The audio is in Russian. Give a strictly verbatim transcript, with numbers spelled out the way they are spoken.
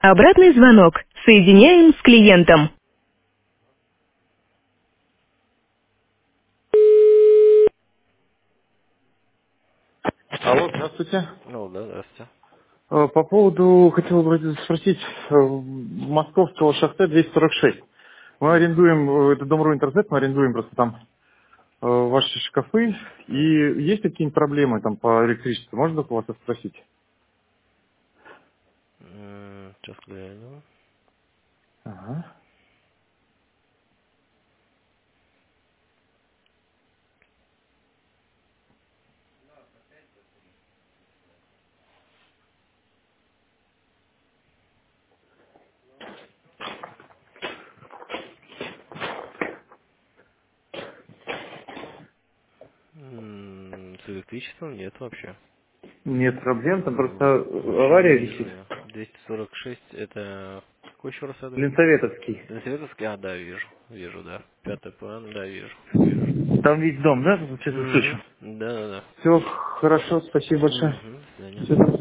Обратный звонок. Соединяем с клиентом. Алло, здравствуйте. Ну, да, здравствуйте. Э, По поводу, хотел бы спросить, э, Московского шоссе двести сорок шесть. Мы Мгм. арендуем, э, это Дом.ру Интернет, мы арендуем просто там э, ваши шкафы. И Мгм. есть какие-нибудь проблемы там по электричеству? Можно у вас это спросить? М, Сейчас гляну. Ага. М, С электричеством нет вообще. Нет проблем, там просто М, э, Вообще не авария вижу висит. я. двести сорок шесть это... Какой еще раз адрес? Ленсоветовский. Советовский? А, да, вижу. Вижу, да. Пятый план, да, вижу. Вижу. Там весь дом, да? Сейчас Угу. услышу. Да, да, да. Все, хорошо, спасибо большое. Угу. До Всё. свидания.